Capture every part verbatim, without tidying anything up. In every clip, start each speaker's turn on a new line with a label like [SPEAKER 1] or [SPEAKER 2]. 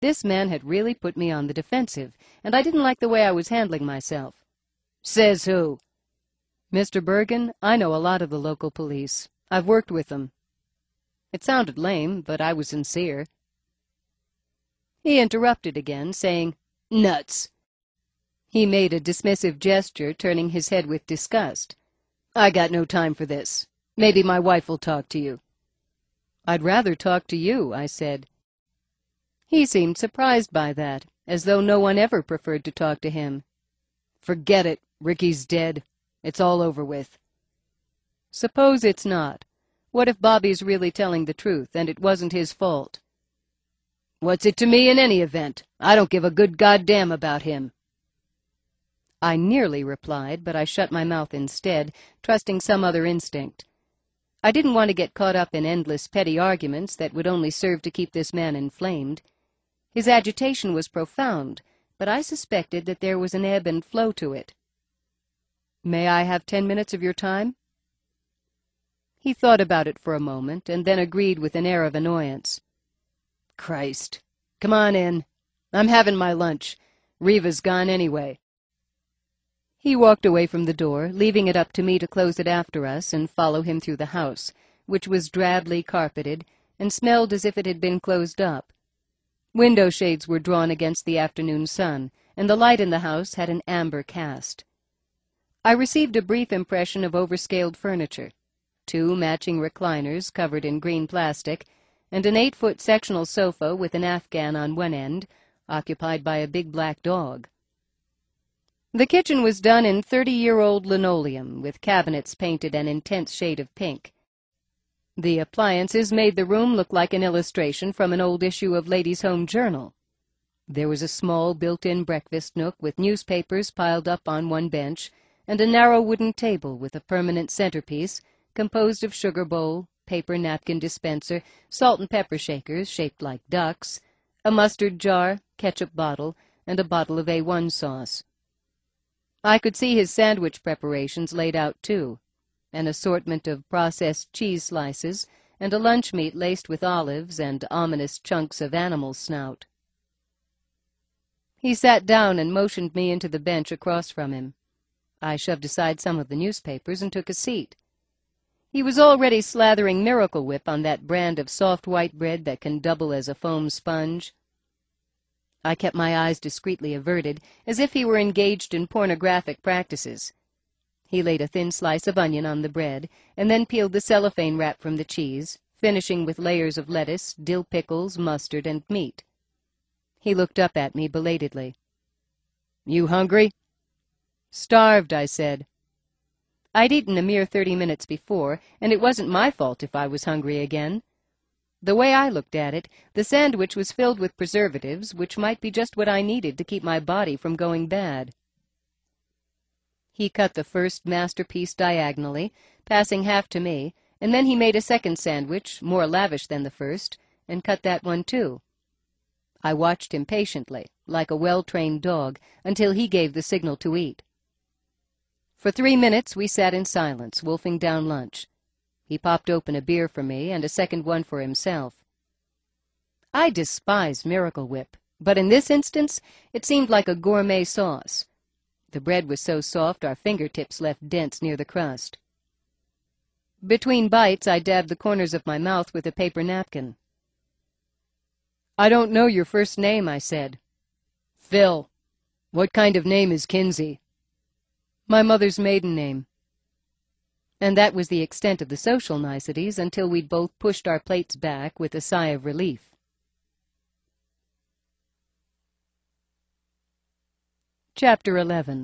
[SPEAKER 1] This man had really put me on the defensive, and I didn't like the way I was handling myself. "Says who?" "Mister Bergen, I know a lot of the local police. I've worked with them." It sounded lame, but I was sincere. He interrupted again, saying, "Nuts." He made a dismissive gesture, turning his head with disgust. "I got no time for this. Maybe my wife will talk to you." "I'd rather talk to you," I said. He seemed surprised by that, as though no one ever preferred to talk to him. "Forget it. Ricky's dead. It's all over with." "Suppose it's not. What if Bobby's really telling the truth, and it wasn't his fault?" "What's it to me in any event? I don't give a good goddamn about him." I nearly replied, but I shut my mouth instead, trusting some other instinct. I didn't want to get caught up in endless petty arguments that would only serve to keep this man inflamed. His agitation was profound, but I suspected that there was an ebb and flow to it. "May I have ten minutes of your time?" He thought about it for a moment, and then agreed with an air of annoyance. "Christ. Come on in. I'm having my lunch. Reva's gone anyway." He walked away from the door, leaving it up to me to close it after us and follow him through the house, which was drably carpeted and smelled as if it had been closed up. Window shades were drawn against the afternoon sun, and the light in the house had an amber cast. I received a brief impression of overscaled furniture, two matching recliners covered in green plastic, and an eight-foot sectional sofa with an Afghan on one end, occupied by a big black dog. The kitchen was done in thirty-year-old linoleum, with cabinets painted an intense shade of pink. The appliances made the room look like an illustration from an old issue of Ladies' Home Journal. There was a small built-in breakfast nook with newspapers piled up on one bench, and a narrow wooden table with a permanent centerpiece composed of sugar bowl, paper napkin dispenser, salt and pepper shakers shaped like ducks, a mustard jar, ketchup bottle, and a bottle of A one sauce. I could see his sandwich preparations laid out, too, an assortment of processed cheese slices, and a lunch meat laced with olives and ominous chunks of animal snout. He sat down and motioned me into the bench across from him. I shoved aside some of the newspapers and took a seat. He was already slathering Miracle Whip on that brand of soft white bread that can double as a foam sponge. I kept my eyes discreetly averted, as if he were engaged in pornographic practices. He laid a thin slice of onion on the bread, and then peeled the cellophane wrap from the cheese, finishing with layers of lettuce, dill pickles, mustard, and meat. He looked up at me belatedly. "You hungry?" "Starved," I said. I'd eaten a mere thirty minutes before, and it wasn't my fault if I was hungry again. The way I looked at it, the sandwich was filled with preservatives, which might be just what I needed to keep my body from going bad. He cut the first masterpiece diagonally, passing half to me, and then he made a second sandwich, more lavish than the first, and cut that one too. I watched him patiently, like a well-trained dog, until he gave the signal to eat. For three minutes we sat in silence, wolfing down lunch. He popped open a beer for me and a second one for himself. I despise Miracle Whip, but in this instance it seemed like a gourmet sauce. The bread was so soft our fingertips left dents near the crust. Between bites I dabbed the corners of my mouth with a paper napkin. "I don't know your first name," I said. "Phil. What kind of name is Kinsey?" "My mother's maiden name." And that was the extent of the social niceties until we'd both pushed our plates back with a sigh of relief. Chapter eleven.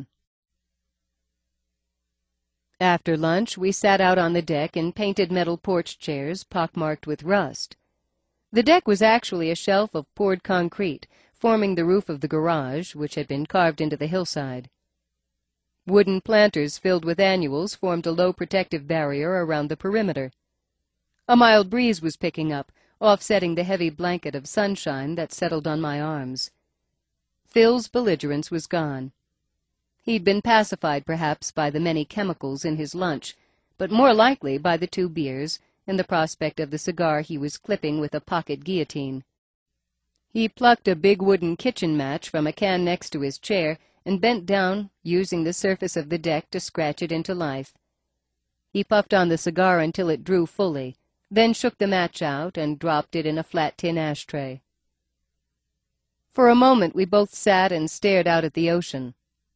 [SPEAKER 1] After lunch, we sat out on the deck in painted metal porch chairs pockmarked with rust. The deck was actually a shelf of poured concrete, forming the roof of the garage, which had been carved into the hillside. Wooden planters filled with annuals formed a low protective barrier around the perimeter. A mild breeze was picking up, offsetting the heavy blanket of sunshine that settled on my arms. Phil's belligerence was gone. He'd been pacified, perhaps, by the many chemicals in his lunch, but more likely by the two beers and the prospect of the cigar he was clipping with a pocket guillotine. He plucked a big wooden kitchen match from a can next to his chair and bent down, using the surface of the deck to scratch it into life. He puffed on the cigar until it drew fully, then shook the match out and dropped it in a flat tin ashtray. For a moment we both sat and stared out at the ocean.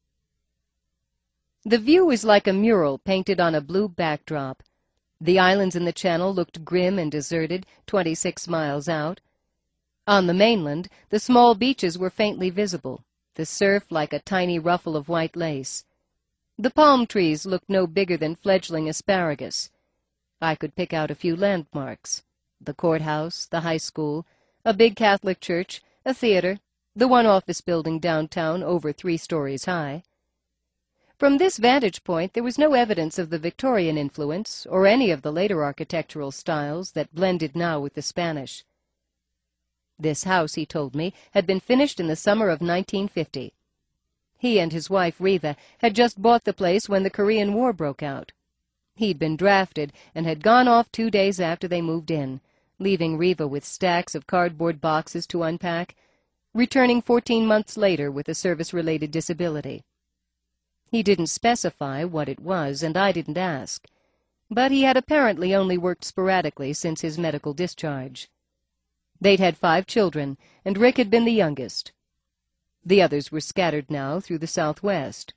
[SPEAKER 1] The view was like a mural painted on a blue backdrop. The islands in the channel looked grim and deserted, twenty-six miles out. On the mainland, the small beaches were faintly visible, the surf like a tiny ruffle of white lace. The palm trees looked no bigger than fledgling asparagus. I could pick out a few landmarks: the courthouse, the high school, a big Catholic church, a theater, the one office building downtown over three stories high. From this vantage point there was no evidence of the Victorian influence or any of the later architectural styles that blended now with the Spanish. This house, he told me, had been finished in the summer of nineteen fifty. He and his wife, Riva, had just bought the place when the Korean War broke out. He'd been drafted and had gone off two days after they moved in, leaving Riva with stacks of cardboard boxes to unpack, returning fourteen months later with a service-related disability. He didn't specify what it was, and I didn't ask, but he had apparently only worked sporadically since his medical discharge. They'd had five children, and Rick had been the youngest. The others were scattered now through the Southwest.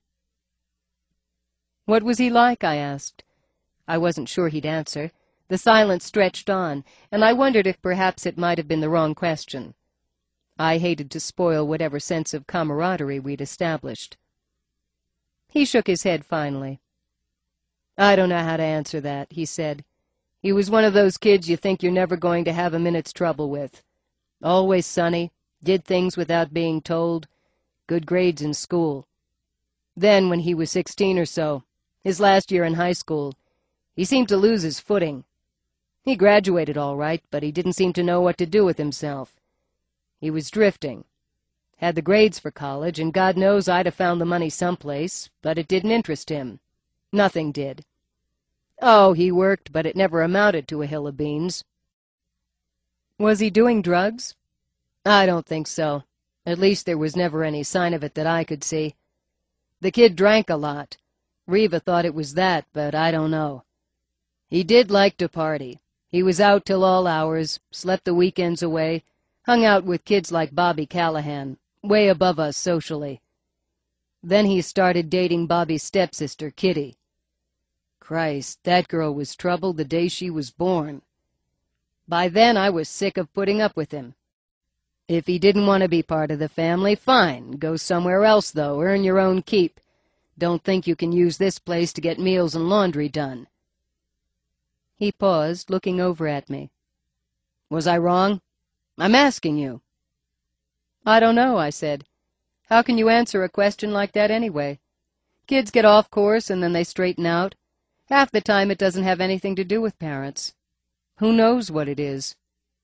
[SPEAKER 1] "What was he like?" I asked. I wasn't sure he'd answer. The silence stretched on, and I wondered if perhaps it might have been the wrong question. I hated to spoil whatever sense of camaraderie we'd established. He shook his head finally. "I don't know how to answer that," he said. "He was one of those kids you think you're never going to have a minute's trouble with. Always sunny, did things without being told, good grades in school. Then, when he was sixteen or so, his last year in high school, he seemed to lose his footing. He graduated all right, but he didn't seem to know what to do with himself. He was drifting. Had the grades for college, and God knows I'd have found the money someplace, but it didn't interest him. Nothing did. Oh, he worked, but it never amounted to a hill of beans." "Was he doing drugs?" "I don't think so. At least there was never any sign of it that I could see. The kid drank a lot. Riva thought it was that, but I don't know. He did like to party. He was out till all hours, slept the weekends away, hung out with kids like Bobby Callahan, way above us socially. Then he started dating Bobby's stepsister, Kitty. Christ, that girl was trouble the day she was born. By then I was sick of putting up with him. If he didn't want to be part of the family, fine. Go somewhere else, though. Earn your own keep. Don't think you can use this place to get meals and laundry done." He paused, looking over at me. "Was I wrong? I'm asking you." "I don't know," I said. "How can you answer a question like that anyway? Kids get off course and then they straighten out. Half the time it doesn't have anything to do with parents. Who knows what it is?"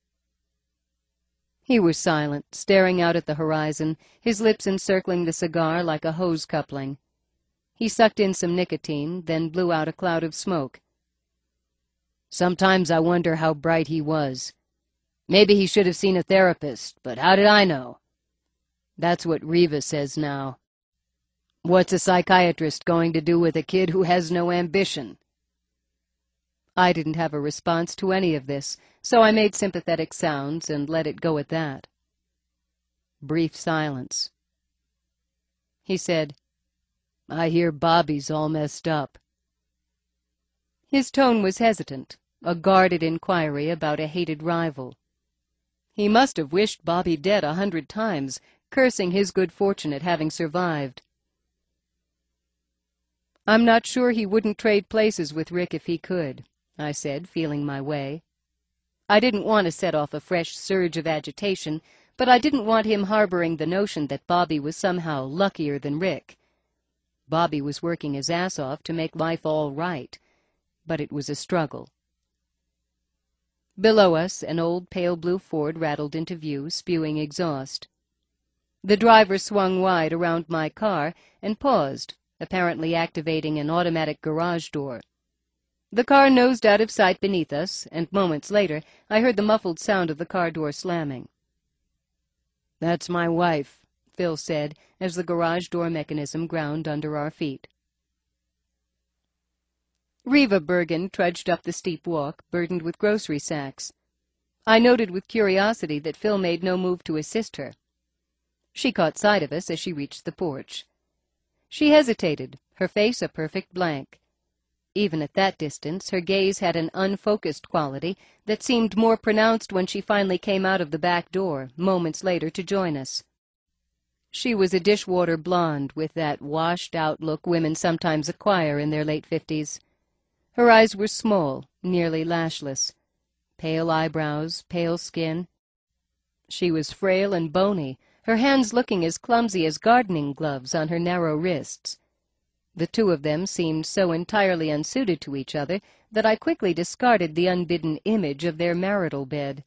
[SPEAKER 1] He was silent, staring out at the horizon, his lips encircling the cigar like a hose coupling. He sucked in some nicotine, then blew out a cloud of smoke. "Sometimes I wonder how bright he was. Maybe he should have seen a therapist, but how did I know? That's what Riva says now. What's a psychiatrist going to do with a kid who has no ambition?" I didn't have a response to any of this, so I made sympathetic sounds and let it go at that. Brief silence. He said, "I hear Bobby's all messed up." His tone was hesitant, a guarded inquiry about a hated rival. He must have wished Bobby dead a hundred times, cursing his good fortune at having survived. "I'm not sure he wouldn't trade places with Rick if he could," I said, feeling my way. I didn't want to set off a fresh surge of agitation, but I didn't want him harboring the notion that Bobby was somehow luckier than Rick. Bobby was working his ass off to make life all right, but it was a struggle. Below us, an old pale blue Ford rattled into view, spewing exhaust. The driver swung wide around my car and paused, apparently activating an automatic garage door. The car nosed out of sight beneath us, and moments later I heard the muffled sound of the car door slamming. "That's my wife," Phil said, as the garage door mechanism ground under our feet. Reva Bergen trudged up the steep walk, burdened with grocery sacks. I noted with curiosity that Phil made no move to assist her. She caught sight of us as she reached the porch. She hesitated, her face a perfect blank. Even at that distance, her gaze had an unfocused quality that seemed more pronounced when she finally came out of the back door, moments later, to join us. She was a dishwater blonde with that washed-out look women sometimes acquire in their late fifties. Her eyes were small, nearly lashless. Pale eyebrows, pale skin. She was frail and bony, her hands looking as clumsy as gardening gloves on her narrow wrists. The two of them seemed so entirely unsuited to each other that I quickly discarded the unbidden image of their marital bed.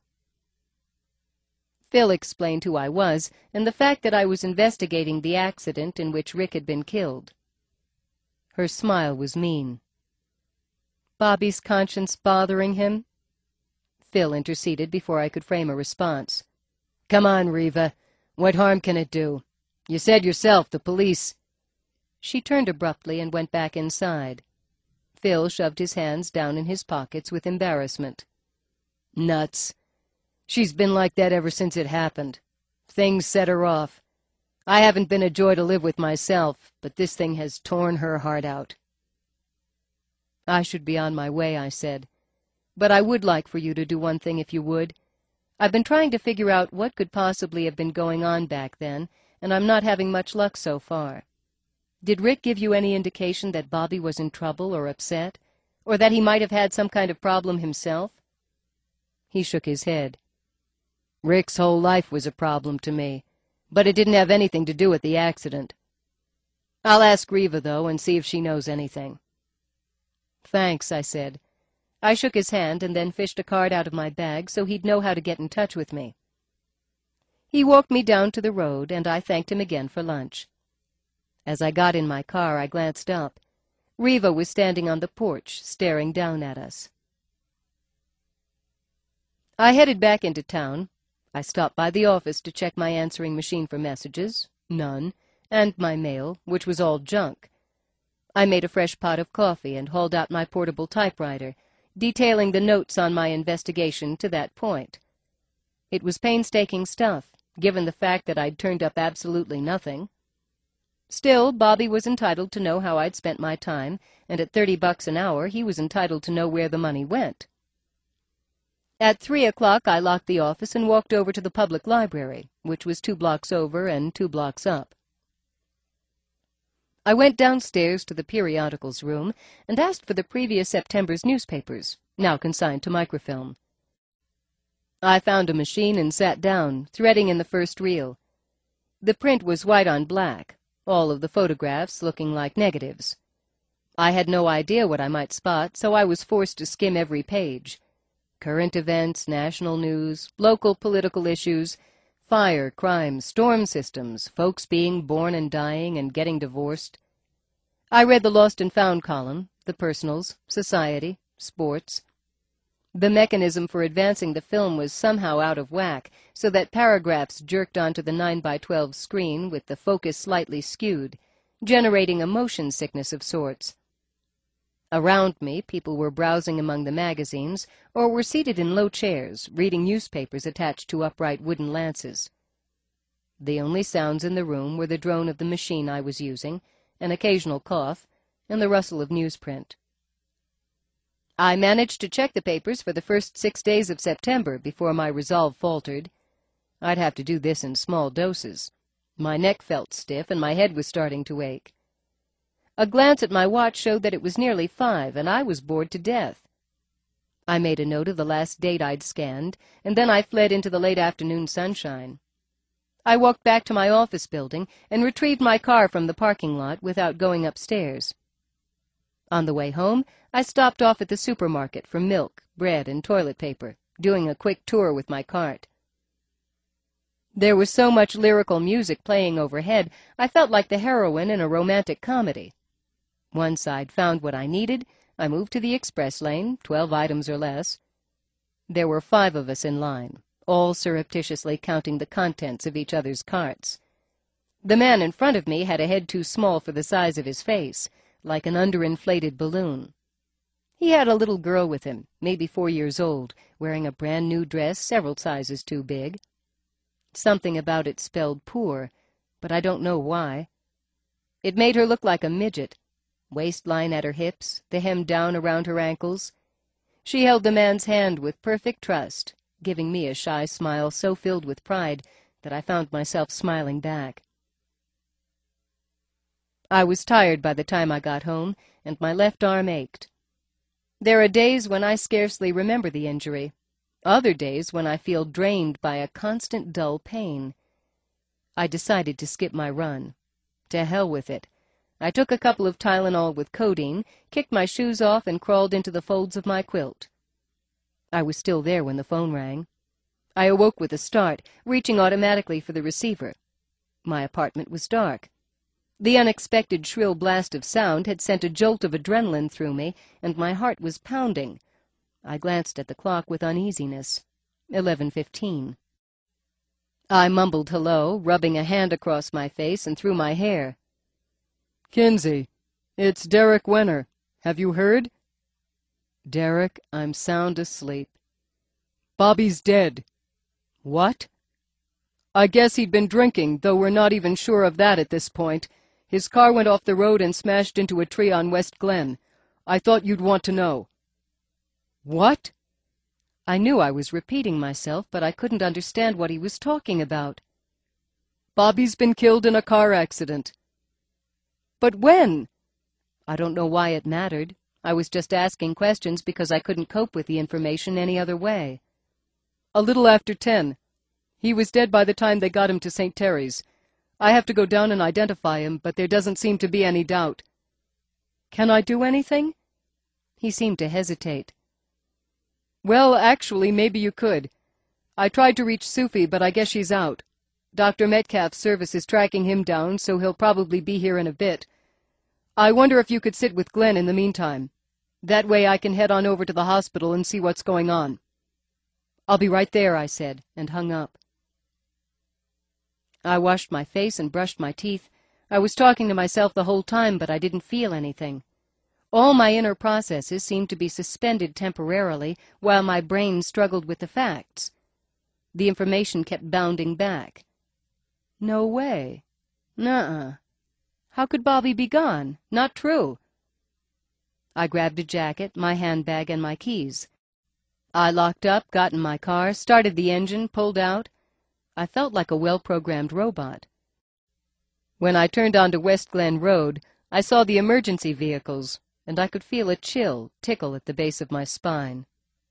[SPEAKER 1] Phil explained who I was, and the fact that I was investigating the accident in which Rick had been killed. Her smile was mean. Bobby's conscience bothering him? Phil interceded before I could frame a response. "Come on, Reva. What harm can it do? You said yourself the police—" She turned abruptly and went back inside. Phil shoved his hands down in his pockets with embarrassment. "Nuts. She's been like that ever since it happened. Things set her off. I haven't been a joy to live with myself, but this thing has torn her heart out." "I should be on my way," I said. "But I would like for you to do one thing if you would. I've been trying to figure out what could possibly have been going on back then, and I'm not having much luck so far. Did Rick give you any indication that Bobby was in trouble or upset, or that he might have had some kind of problem himself?" He shook his head. "Rick's whole life was a problem to me, but it didn't have anything to do with the accident. I'll ask Reva, though, and see if she knows anything." "Thanks," I said. I shook his hand and then fished a card out of my bag so he'd know how to get in touch with me. He walked me down to the road, and I thanked him again for lunch. As I got in my car, I glanced up. Reva was standing on the porch, staring down at us. I headed back into town. I stopped by the office to check my answering machine for messages, none, and my mail, which was all junk. I made a fresh pot of coffee and hauled out my portable typewriter, detailing the notes on my investigation to that point. It was painstaking stuff, given the fact that I'd turned up absolutely nothing. Still, Bobby was entitled to know how I'd spent my time, and at thirty bucks an hour he was entitled to know where the money went. At three o'clock I locked the office and walked over to the public library, which was two blocks over and two blocks up. I went downstairs to the periodicals room and asked for the previous September's newspapers, now consigned to microfilm. I found a machine and sat down, threading in the first reel. The print was white on black, all of the photographs looking like negatives. I had no idea what I might spot, so I was forced to skim every page. Current events, national news, local political issues, fire, crime, storm systems, folks being born and dying and getting divorced. I read the lost and found column, the personals, society, sports. The mechanism for advancing the film was somehow out of whack, so that paragraphs jerked onto the nine by twelve screen with the focus slightly skewed, generating a motion sickness of sorts. Around me, people were browsing among the magazines or were seated in low chairs, reading newspapers attached to upright wooden lances. The only sounds in the room were the drone of the machine I was using, an occasional cough, and the rustle of newsprint. I managed to check the papers for the first six days of September before my resolve faltered. I'd have to do this in small doses. My neck felt stiff and my head was starting to ache. A glance at my watch showed that it was nearly five, and I was bored to death. I made a note of the last date I'd scanned, and then I fled into the late afternoon sunshine. I walked back to my office building and retrieved my car from the parking lot without going upstairs. On the way home, I stopped off at the supermarket for milk, bread, and toilet paper, doing a quick tour with my cart. There was so much lyrical music playing overhead, I felt like the heroine in a romantic comedy. Once I'd found what I needed, I moved to the express lane, twelve items or less. There were five of us in line, all surreptitiously counting the contents of each other's carts. The man in front of me had a head too small for the size of his face, like an underinflated balloon. He had a little girl with him, maybe four years old, wearing a brand-new dress several sizes too big. Something about it spelled poor, but I don't know why. It made her look like a midget, waistline at her hips, the hem down around her ankles. She held the man's hand with perfect trust, giving me a shy smile so filled with pride that I found myself smiling back. I was tired by the time I got home, and my left arm ached. There are days when I scarcely remember the injury, other days when I feel drained by a constant dull pain. I decided to skip my run. To hell with it. I took a couple of Tylenol with codeine, kicked my shoes off, and crawled into the folds of my quilt. I was still there when the phone rang. I awoke with a start, reaching automatically for the receiver. My apartment was dark. The unexpected shrill blast of sound had sent a jolt of adrenaline through me, and my heart was pounding. I glanced at the clock with uneasiness. Eleven fifteen. I mumbled hello, rubbing a hand across my face and through my hair. "Kinsey, it's Derek Wenner. Have you heard?" "Derek, I'm sound asleep." "Bobby's dead." "What?" "I guess he'd been drinking, though we're not even sure of that at this point. His car went off the road and smashed into a tree on West Glen. I thought you'd want to know." "What?" I knew I was repeating myself, but I couldn't understand what he was talking about. "Bobby's been killed in a car accident." "But when?" I don't know why it mattered. I was just asking questions because I couldn't cope with the information any other way. "A little after ten. He was dead by the time they got him to Saint Terry's. I have to go down and identify him, but there doesn't seem to be any doubt." "Can I do anything?" He seemed to hesitate. "Well, actually, maybe you could. I tried to reach Sufi, but I guess she's out. Doctor Metcalf's service is tracking him down, so he'll probably be here in a bit. I wonder if you could sit with Glenn in the meantime. That way I can head on over to the hospital and see what's going on." "I'll be right there," I said, and hung up. I washed my face and brushed my teeth. I was talking to myself the whole time, but I didn't feel anything. All my inner processes seemed to be suspended temporarily while my brain struggled with the facts. The information kept bounding back. No way. Nuh-uh. How could Bobby be gone? Not true. I grabbed a jacket, my handbag, and my keys. I locked up, got in my car, started the engine, pulled out. I felt like a well-programmed robot. When I turned onto West Glen Road, I saw the emergency vehicles, and I could feel a chill tickle at the base of my spine.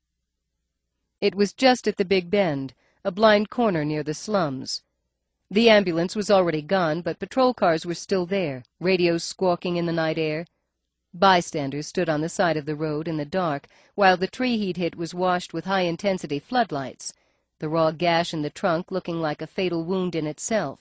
[SPEAKER 1] It was just at the Big Bend, a blind corner near the slums. The ambulance was already gone, but patrol cars were still there, radios squawking in the night air. Bystanders stood on the side of the road in the dark, while the tree he'd hit was washed with high-intensity floodlights, the raw gash in the trunk looking like a fatal wound in itself.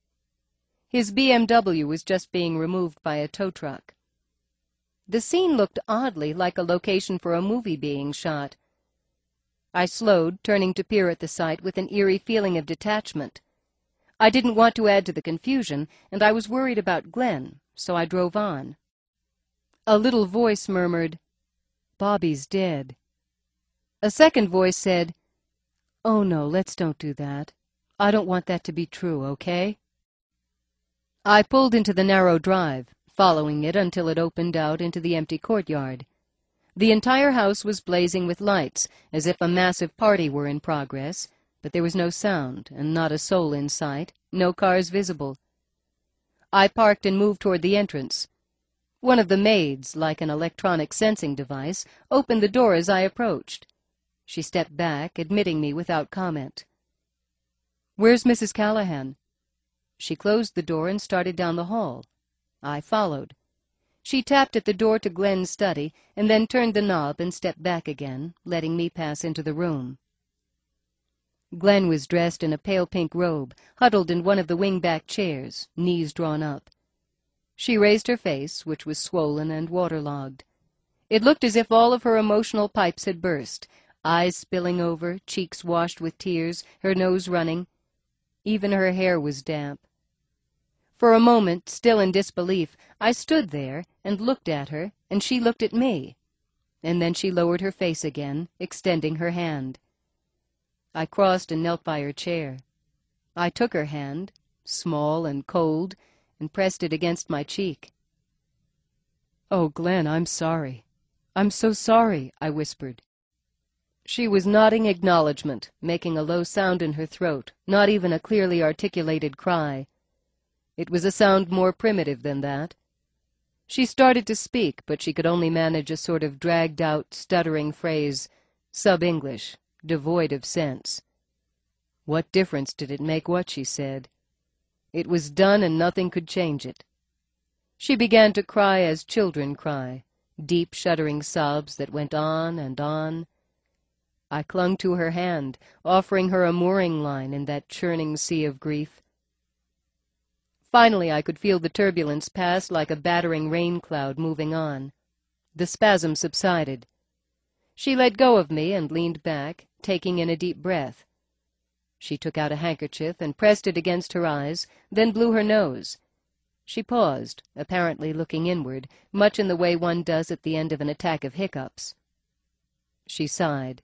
[SPEAKER 1] His B M W was just being removed by a tow truck. The scene looked oddly like a location for a movie being shot. I slowed, turning to peer at the sight with an eerie feeling of detachment. I didn't want to add to the confusion, and I was worried about Glenn, so I drove on. A little voice murmured, "Bobby's dead." A second voice said, "Oh no, let's don't do that. I don't want that to be true, okay?" I pulled into the narrow drive, following it until it opened out into the empty courtyard. The entire house was blazing with lights, as if a massive party were in progress, but there was no sound and not a soul in sight, no cars visible. I parked and moved toward the entrance. One of the maids, like an electronic sensing device, opened the door as I approached. She stepped back, admitting me without comment. "Where's Missus Callahan?" She closed the door and started down the hall. I followed. She tapped at the door to Glenn's study and then turned the knob and stepped back again, letting me pass into the room. Glenn was dressed in a pale pink robe, huddled in one of the wing-back chairs, knees drawn up. She raised her face, which was swollen and waterlogged. It looked as if all of her emotional pipes had burst, eyes spilling over, cheeks washed with tears, her nose running. Even her hair was damp. For a moment, still in disbelief, I stood there and looked at her, and she looked at me. And then she lowered her face again, extending her hand. I crossed and knelt by her chair. I took her hand, small and cold, and pressed it against my cheek. "Oh, Glenn, I'm sorry. I'm so sorry," I whispered. She was nodding acknowledgment, making a low sound in her throat, not even a clearly articulated cry. It was a sound more primitive than that. She started to speak, but she could only manage a sort of dragged-out, stuttering phrase, sub-English, devoid of sense. What difference did it make what she said? It was done, and nothing could change it. She began to cry as children cry, deep, shuddering sobs that went on and on. I clung to her hand, offering her a mooring line in that churning sea of grief. Finally I could feel the turbulence pass like a battering rain cloud moving on. The spasm subsided. She let go of me and leaned back, taking in a deep breath. She took out a handkerchief and pressed it against her eyes, then blew her nose. She paused, apparently looking inward, much in the way one does at the end of an attack of hiccups. She sighed.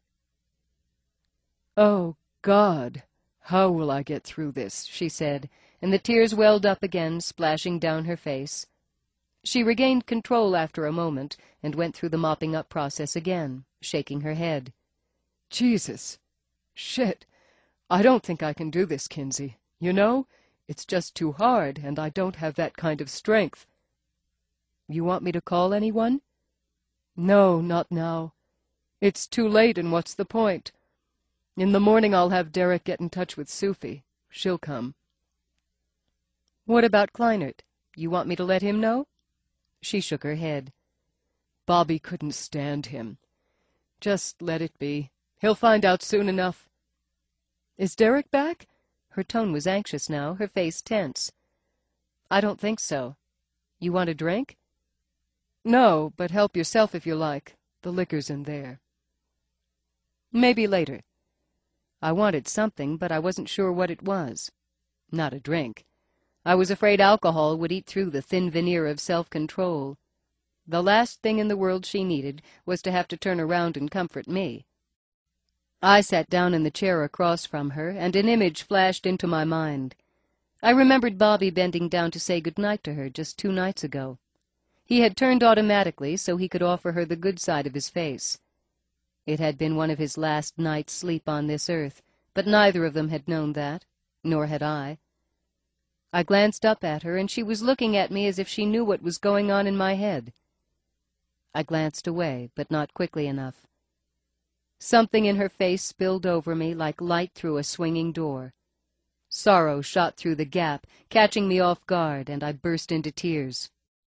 [SPEAKER 1] "Oh, God, how will I get through this?" she said, and the tears welled up again, splashing down her face. She regained control after a moment and went through the mopping-up process again, shaking her head. "Jesus! Shit! I don't think I can do this, Kinsey. You know, it's just too hard, and I don't have that kind of strength." "You want me to call anyone?" "No, not now. It's too late, and what's the point? In the morning I'll have Derek get in touch with Sophie. She'll come." "What about Kleinert? You want me to let him know?" She shook her head. "Bobby couldn't stand him. Just let it be. He'll find out soon enough." "Is Derek back?" Her tone was anxious now, her face tense. "I don't think so. You want a drink?" "No, but help yourself if you like. The liquor's in there." "Maybe later." I wanted something, but I wasn't sure what it was. Not a drink. I was afraid alcohol would eat through the thin veneer of self-control. The last thing in the world she needed was to have to turn around and comfort me. I sat down in the chair across from her, and an image flashed into my mind. I remembered Bobby bending down to say good-night to her just two nights ago. He had turned automatically so he could offer her the good side of his face. It had been one of his last night's sleep on this earth, but neither of them had known that, nor had I. I glanced up at her, and she was looking at me as if she knew what was going on in my head. I glanced away, but not quickly enough. Something in her face spilled over me like light through a swinging door. Sorrow shot through the gap, catching me off guard, and I burst into tears.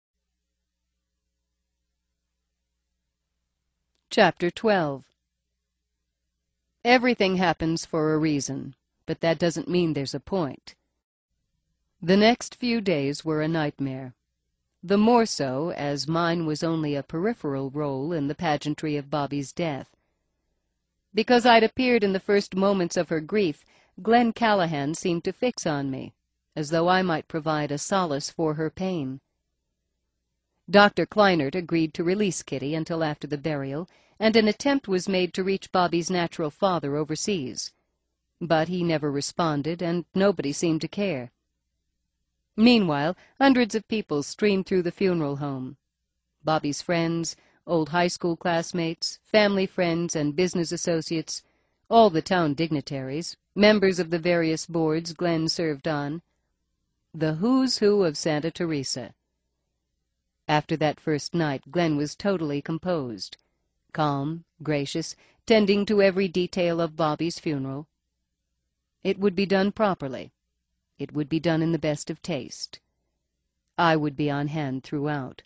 [SPEAKER 1] Chapter twelve. Everything happens for a reason, but that doesn't mean there's a point. The next few days were a nightmare. The more so, as mine was only a peripheral role in the pageantry of Bobby's death. Because I'd appeared in the first moments of her grief, Glenn Callahan seemed to fix on me, as though I might provide a solace for her pain. Doctor Kleinert agreed to release Kitty until after the burial, and an attempt was made to reach Bobby's natural father overseas. But he never responded, and nobody seemed to care. Meanwhile, hundreds of people streamed through the funeral home. Bobby's friends, old high school classmates, family friends, and business associates, all the town dignitaries, members of the various boards Glenn served on. The who's who of Santa Teresa. After that first night, Glenn was totally composed, calm, gracious, tending to every detail of Bobby's funeral. It would be done properly. It would be done in the best of taste. I would be on hand throughout.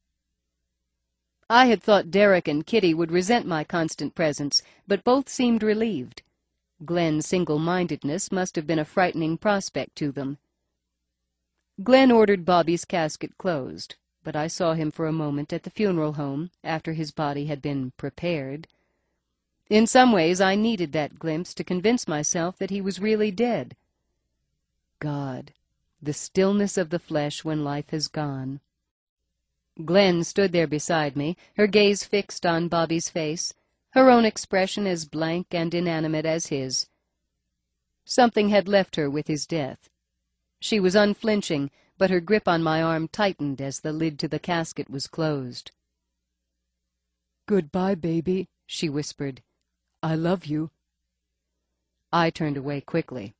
[SPEAKER 1] I had thought Derek and Kitty would resent my constant presence, but both seemed relieved. Glenn's single-mindedness must have been a frightening prospect to them. Glenn ordered Bobby's casket closed, but I saw him for a moment at the funeral home after his body had been prepared. In some ways, I needed that glimpse to convince myself that he was really dead. God, the stillness of the flesh when life has gone. Glenn stood there beside me, her gaze fixed on Bobby's face, her own expression as blank and inanimate as his. Something had left her with his death. She was unflinching, but her grip on my arm tightened as the lid to the casket was closed. "Goodbye, baby," she whispered. "I love you." I turned away quickly.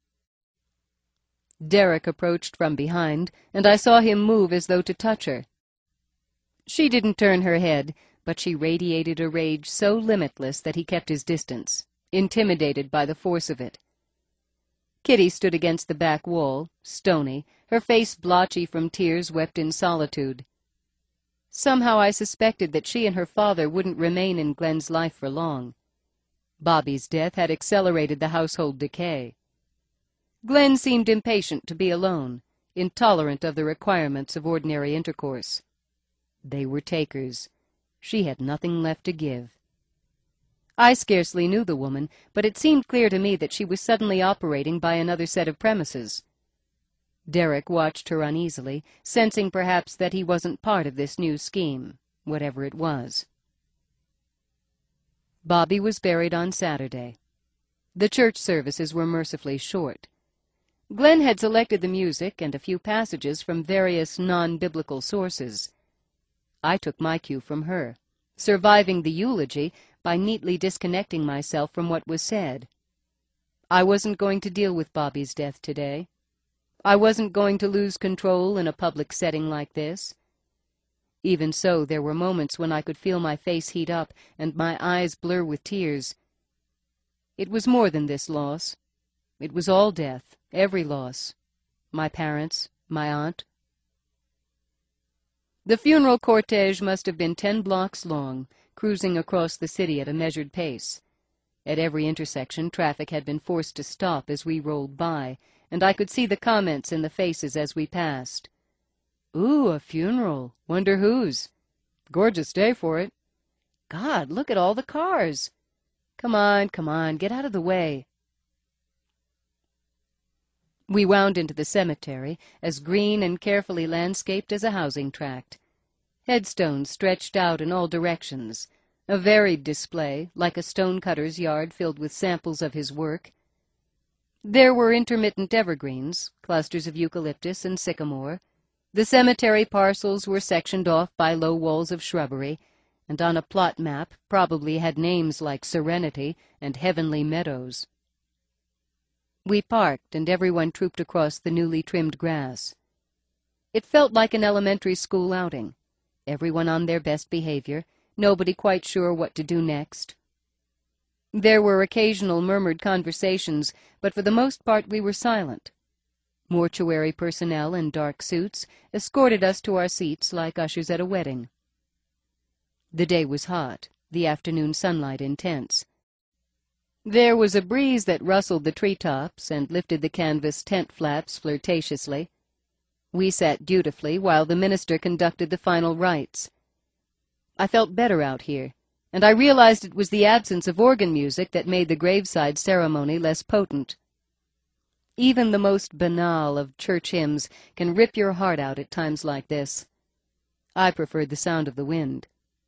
[SPEAKER 1] Derek approached from behind, and I saw him move as though to touch her. She didn't turn her head, but she radiated a rage so limitless that he kept his distance, intimidated by the force of it. Kitty stood against the back wall, stony, her face blotchy from tears wept in solitude. Somehow I suspected that she and her father wouldn't remain in Glenn's life for long. Bobby's death had accelerated the household decay. Glenn seemed impatient to be alone, intolerant of the requirements of ordinary intercourse. They were takers. She had nothing left to give. I scarcely knew the woman, but it seemed clear to me that she was suddenly operating by another set of premises. Derek watched her uneasily, sensing perhaps that he wasn't part of this new scheme, whatever it was. Bobby was buried on Saturday. The church services were mercifully short. Glenn had selected the music and a few passages from various non-biblical sources. I took my cue from her, surviving the eulogy by neatly disconnecting myself from what was said. I wasn't going to deal with Bobby's death today. I wasn't going to lose control in a public setting like this. Even so, there were moments when I could feel my face heat up and my eyes blur with tears. It was more than this loss. It was all death, every loss. My parents, my aunt. The funeral cortege must have been ten blocks long, cruising across the city at a measured pace. At every intersection, traffic had been forced to stop as we rolled by, and I could see the comments in the faces as we passed. "Ooh, a funeral. Wonder whose? Gorgeous day for it. God, look at all the cars. Come on, come on, get out of the way." We wound into the cemetery, as green and carefully landscaped as a housing tract. Headstones stretched out in all directions, a varied display, like a stone-cutter's yard filled with samples of his work. There were intermittent evergreens, clusters of eucalyptus and sycamore. The cemetery parcels were sectioned off by low walls of shrubbery, and on a plot map probably had names like Serenity and Heavenly Meadows. We parked, and everyone trooped across the newly trimmed grass. It felt like an elementary school outing, everyone on their best behavior, nobody quite sure what to do next. There were occasional murmured conversations, but for the most part we were silent. Mortuary personnel in dark suits escorted us to our seats like ushers at a wedding. The day was hot, the afternoon sunlight intense. There was a breeze that rustled the treetops and lifted the canvas tent flaps flirtatiously. We sat dutifully while the minister conducted the final rites. I felt better out here, and I realized it was the absence of organ music that made the graveside ceremony less potent. Even the most banal of church hymns can rip your heart out at times like this. I preferred the sound of the wind.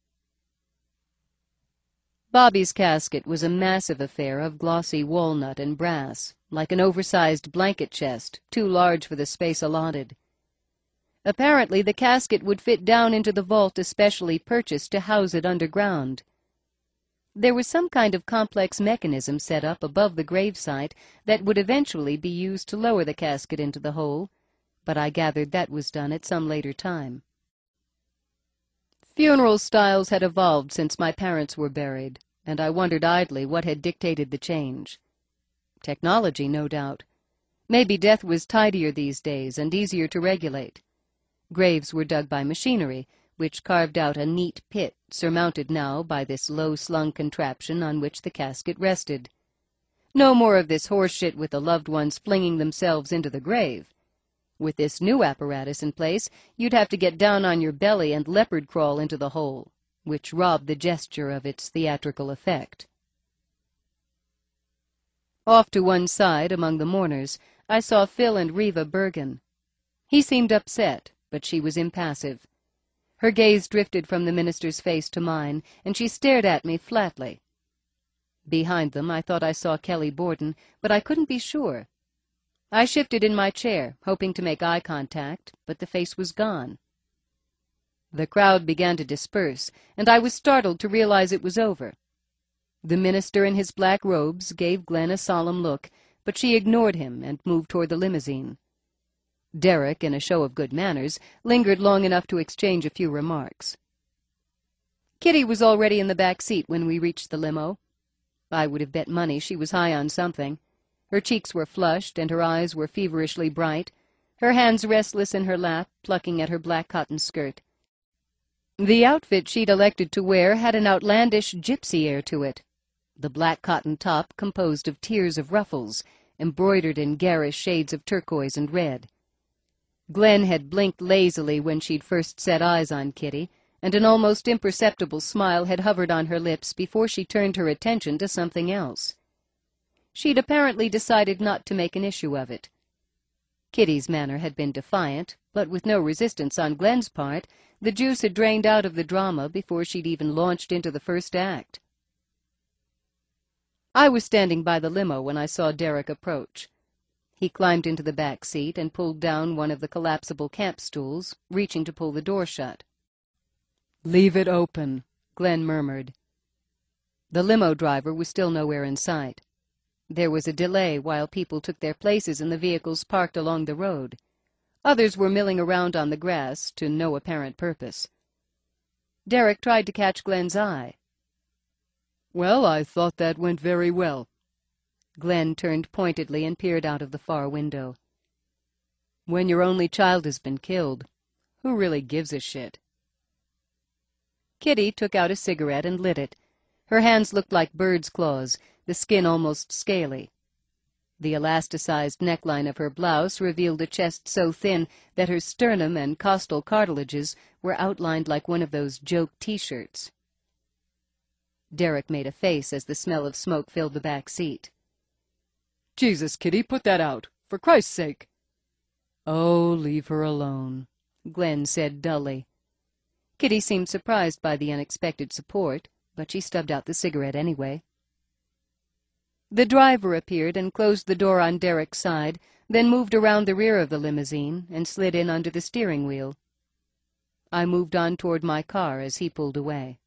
[SPEAKER 1] Bobby's casket was a massive affair of glossy walnut and brass, like an oversized blanket chest, too large for the space allotted. Apparently the casket would fit down into the vault especially purchased to house it underground. There was some kind of complex mechanism set up above the gravesite that would eventually be used to lower the casket into the hole, but I gathered that was done at some later time. Funeral styles had evolved since my parents were buried, and I wondered idly what had dictated the change. Technology, no doubt. Maybe death was tidier these days and easier to regulate. Graves were dug by machinery, which carved out a neat pit surmounted now by this low-slung contraption on which the casket rested. No more of this horseshit with the loved ones flinging themselves into the grave. With this new apparatus in place, you'd have to get down on your belly and leopard crawl into the hole, which robbed the gesture of its theatrical effect. Off to one side, among the mourners, I saw Phil and Reva Bergen. He seemed upset, but she was impassive. Her gaze drifted from the minister's face to mine, and she stared at me flatly. Behind them I thought I saw Kelly Borden, but I couldn't be sure. I shifted in my chair, hoping to make eye contact, but the face was gone. The crowd began to disperse, and I was startled to realize it was over. The minister in his black robes gave Glenn a solemn look, but she ignored him and moved toward the limousine. Derek, in a show of good manners, lingered long enough to exchange a few remarks. Kitty was already in the back seat when we reached the limo. I would have bet money she was high on something. Her cheeks were flushed, and her eyes were feverishly bright, her hands restless in her lap, plucking at her black cotton skirt. The outfit she'd elected to wear had an outlandish gypsy air to it. The black cotton top composed of tiers of ruffles, embroidered in garish shades of turquoise and red. Glenn had blinked lazily when she'd first set eyes on Kitty, and an almost imperceptible smile had hovered on her lips before she turned her attention to something else. She'd apparently decided not to make an issue of it. Kitty's manner had been defiant, but with no resistance on Glenn's part, the juice had drained out of the drama before she'd even launched into the first act. I was standing by the limo when I saw Derek approach. He climbed into the back seat and pulled down one of the collapsible camp stools, reaching to pull the door shut. "Leave it open," Glenn murmured. The limo driver was still nowhere in sight. There was a delay while people took their places in the vehicles parked along the road. Others were milling around on the grass, to no apparent purpose. Derek tried to catch Glenn's eye. "Well, I thought that went very well." Glenn turned pointedly and peered out of the far window. "When your only child has been killed, who really gives a shit?" Kitty took out a cigarette and lit it. Her hands looked like bird's claws, the skin almost scaly. The elasticized neckline of her blouse revealed a chest so thin that her sternum and costal cartilages were outlined like one of those joke T-shirts. Derek made a face as the smell of smoke filled the back seat. "Jesus, Kitty, put that out, for Christ's sake." "Oh, leave her alone," Glenn said dully. Kitty seemed surprised by the unexpected support, but she stubbed out the cigarette anyway. The driver appeared and closed the door on Derek's side, then moved around the rear of the limousine and slid in under the steering wheel. I moved on toward my car as he pulled away.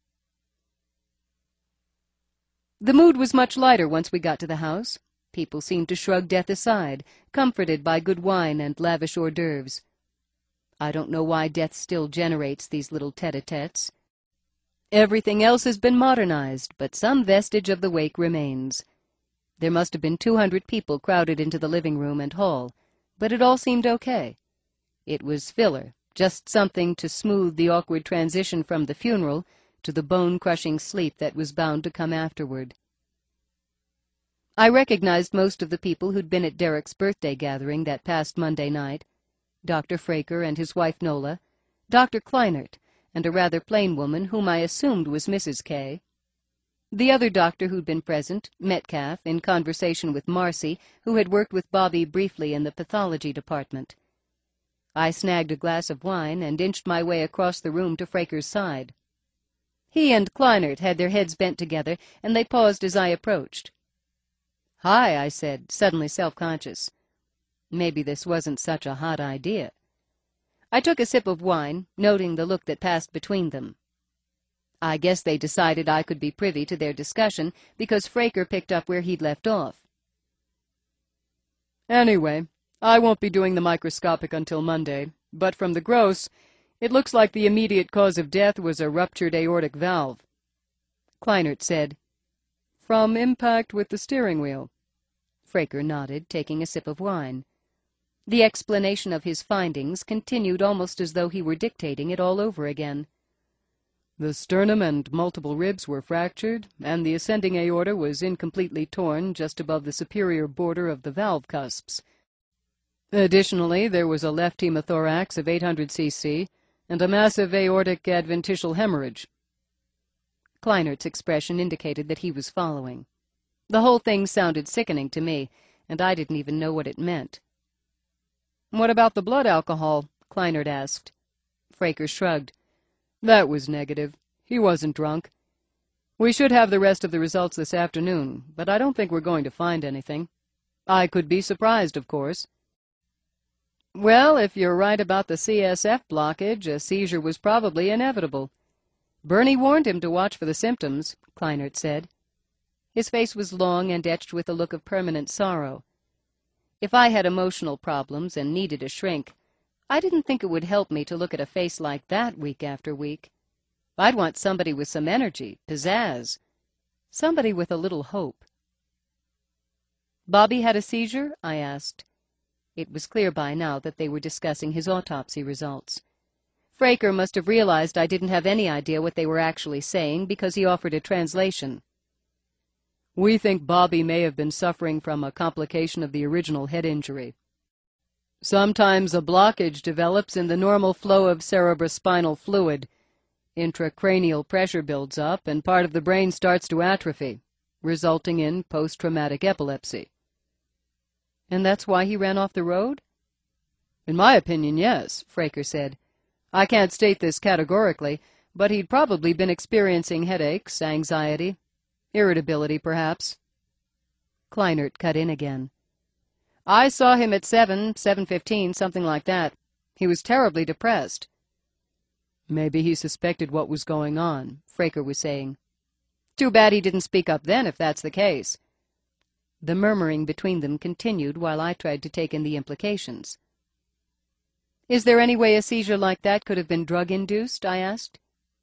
[SPEAKER 1] The mood was much lighter once we got to the house. People seemed to shrug death aside, comforted by good wine and lavish hors d'oeuvres. I don't know why death still generates these little tete-a-tetes. Everything else has been modernized, but some vestige of the wake remains. There must have been two hundred people crowded into the living room and hall, but it all seemed okay. It was filler, just something to smooth the awkward transition from the funeral to the bone-crushing sleep that was bound to come afterward. I recognized most of the people who'd been at Derek's birthday gathering that past Monday night. Doctor Fraker and his wife Nola, Doctor Kleinert, and a rather plain woman whom I assumed was Missus K. The other doctor who'd been present, Metcalf, in conversation with Marcy, who had worked with Bobby briefly in the pathology department. I snagged a glass of wine and inched my way across the room to Fraker's side. He and Kleinert had their heads bent together, and they paused as I approached. "Hi," I said, suddenly self-conscious. Maybe this wasn't such a hot idea. I took a sip of wine, noting the look that passed between them. I guess they decided I could be privy to their discussion because Fraker picked up where he'd left off. "Anyway, I won't be doing the microscopic until Monday, but from the gross, it looks like the immediate cause of death was a ruptured aortic valve." Kleinert said, "From impact with the steering wheel." Fraker nodded, taking a sip of wine. The explanation of his findings continued almost as though he were dictating it all over again. "The sternum and multiple ribs were fractured, and the ascending aorta was incompletely torn just above the superior border of the valve cusps. Additionally, there was a left hemothorax of eight hundred c c and a massive aortic adventitial hemorrhage." Kleinert's expression indicated that he was following. The whole thing sounded sickening to me, and I didn't even know what it meant. "What about the blood alcohol?" Kleinert asked. Fraker shrugged. "That was negative. He wasn't drunk. We should have the rest of the results this afternoon, but I don't think we're going to find anything. I could be surprised, of course." "Well, if you're right about the C S F blockage, a seizure was probably inevitable. Bernie warned him to watch for the symptoms," Kleinert said. His face was long and etched with a look of permanent sorrow. If I had emotional problems and needed a shrink, I didn't think it would help me to look at a face like that week after week. I'd want somebody with some energy, pizzazz, somebody with a little hope. "Bobby had a seizure?" I asked. It was clear by now that they were discussing his autopsy results. Fraker must have realized I didn't have any idea what they were actually saying because he offered a translation. "We think Bobby may have been suffering from a complication of the original head injury. Sometimes a blockage develops in the normal flow of cerebrospinal fluid. Intracranial pressure builds up, and part of the brain starts to atrophy, resulting in post-traumatic epilepsy." "And that's why he ran off the road?" "In my opinion, yes," Fraker said. "I can't state this categorically, but he'd probably been experiencing headaches, anxiety, irritability, perhaps." Kleinert cut in again. "I saw him at seven, seven fifteen, something like that. He was terribly depressed." "Maybe he suspected what was going on," Fraker was saying. "Too bad he didn't speak up then, if that's the case." The murmuring between them continued while I tried to take in the implications. "Is there any way a seizure like that could have been drug-induced?" I asked.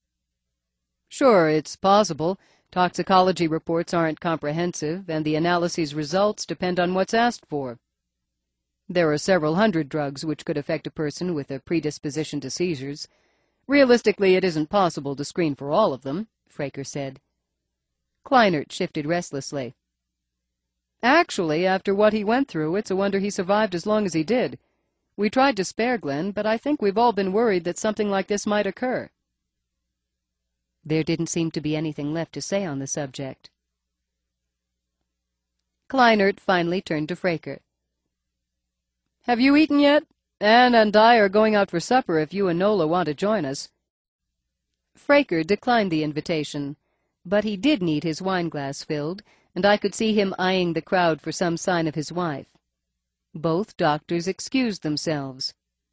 [SPEAKER 1] "Sure, it's possible. Toxicology reports aren't comprehensive, and the analyses results depend on what's asked for. There are several hundred drugs which could affect a person with a predisposition to seizures. Realistically, it isn't possible to screen for all of them," Fraker said. Kleinert shifted restlessly. "Actually, after what he went through, it's a wonder he survived as long as he did. We tried to spare Glenn, but I think we've all been worried that something like this might occur." There didn't seem to be anything left to say on the subject. Kleinert finally turned to Fraker. "Have you eaten yet? Anne and I are going out for supper if you and Nola want to join us." Fraker declined the invitation, but he did need his wineglass filled, and I could see him eyeing the crowd for some sign of his wife. Both doctors excused themselves.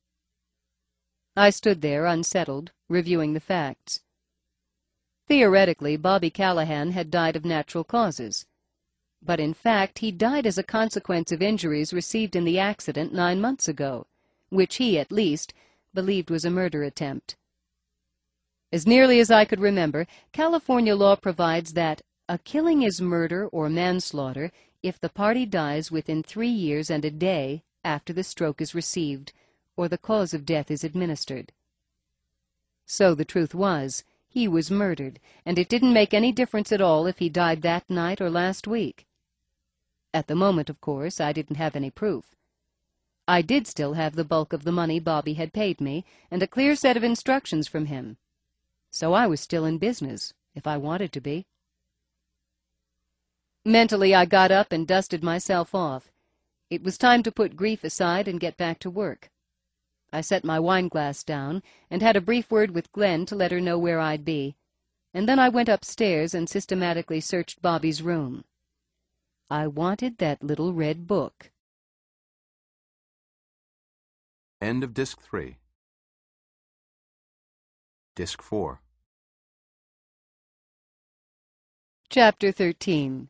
[SPEAKER 1] I stood there, unsettled, reviewing the facts. Theoretically, Bobby Callahan had died of natural causes. But in fact, he died as a consequence of injuries received in the accident nine months ago, which he, at least, believed was a murder attempt. As nearly as I could remember, California law provides that a killing is murder or manslaughter if the party dies within three years and a day after the stroke is received or the cause of death is administered. So the truth was, he was murdered, and it didn't make any difference at all if he died that night or last week. At the moment, of course, I didn't have any proof. I did still have the bulk of the money Bobby had paid me, and a clear set of instructions from him. So I was still in business, if I wanted to be. Mentally, I got up and dusted myself off. It was time to put grief aside and get back to work. I set my wineglass down and had a brief word with Glenn to let her know where I'd be, and then I went upstairs and systematically searched Bobby's room. I wanted that little red book.
[SPEAKER 2] End of Disc three. Disc four.
[SPEAKER 1] Chapter thirteen.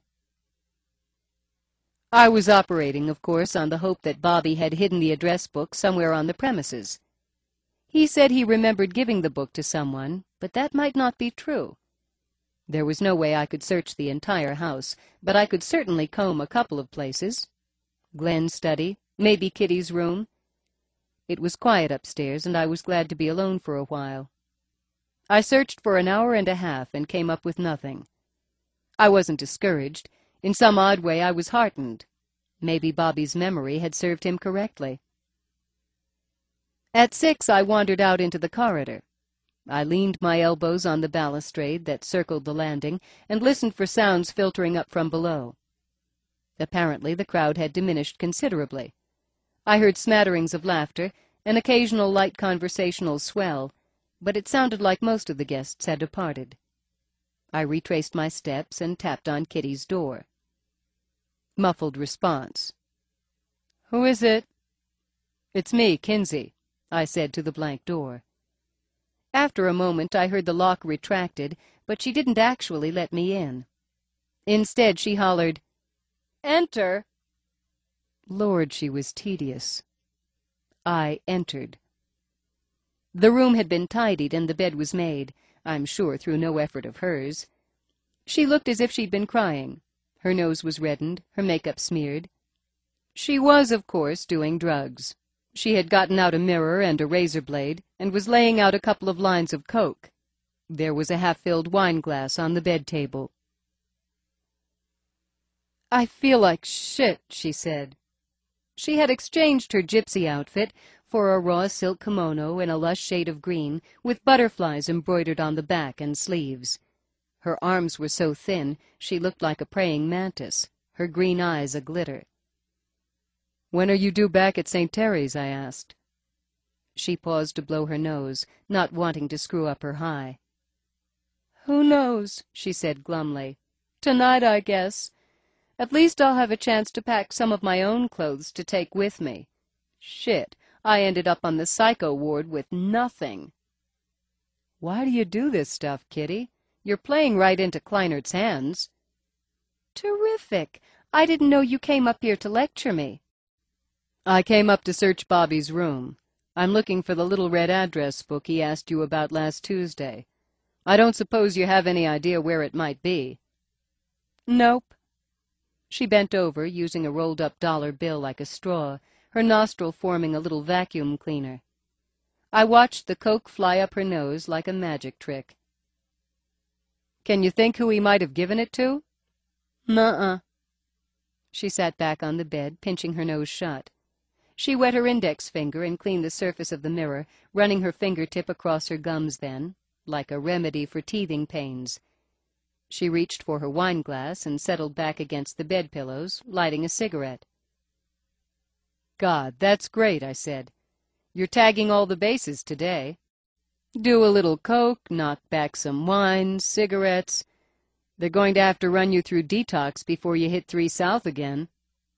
[SPEAKER 1] I was operating, of course, on the hope that Bobby had hidden the address book somewhere on the premises. He said he remembered giving the book to someone, but that might not be true. There was no way I could search the entire house, but I could certainly comb a couple of places. Glenn's study, maybe Kitty's room. It was quiet upstairs, and I was glad to be alone for a while. I searched for an hour and a half and came up with nothing. I wasn't discouraged. In some odd way, I was heartened. Maybe Bobby's memory had served him correctly. At six, I wandered out into the corridor. I leaned my elbows on the balustrade that circled the landing and listened for sounds filtering up from below. Apparently the crowd had diminished considerably. I heard smatterings of laughter, an occasional light conversational swell, but it sounded like most of the guests had departed. I retraced my steps and tapped on Kitty's door. Muffled response. "Who is it?" "It's me, Kinsey," I said to the blank door. After a moment I heard the lock retracted, but she didn't actually let me in. Instead she hollered, "Enter!" Lord, she was tedious. I entered. The room had been tidied and the bed was made, I'm sure through no effort of hers. She looked as if she'd been crying. Her nose was reddened, her makeup smeared. She was, of course, doing drugs. She had gotten out a mirror and a razor blade and was laying out a couple of lines of coke. There was a half-filled wine glass on the bed table. "I feel like shit," she said. She had exchanged her gypsy outfit for a raw silk kimono in a lush shade of green, with butterflies embroidered on the back and sleeves. Her arms were so thin she looked like a praying mantis, her green eyes a-glitter. "When are you due back at Saint Terry's?" I asked. She paused to blow her nose, not wanting to screw up her high. "Who knows?" she said glumly. "Tonight, I guess. At least I'll have a chance to pack some of my own clothes to take with me. Shit, I ended up on the psycho ward with nothing." "Why do you do this stuff, Kitty? You're playing right into Kleinert's hands." "Terrific. I didn't know you came up here to lecture me." "I came up to search Bobby's room. I'm looking for the little red address book he asked you about last Tuesday. I don't suppose you have any idea where it might be." "Nope." She bent over, using a rolled-up dollar bill like a straw, her nostril forming a little vacuum cleaner. I watched the coke fly up her nose like a magic trick. "Can you think who he might have given it to?" "Nuh-uh." She sat back on the bed, pinching her nose shut. She wet her index finger and cleaned the surface of the mirror, running her fingertip across her gums then, like a remedy for teething pains. She reached for her wine glass and settled back against the bed pillows, lighting a cigarette. "God, that's great," I said. "You're tagging all the bases today. Do a little coke, knock back some wine, cigarettes. They're going to have to run you through detox before you hit three South again."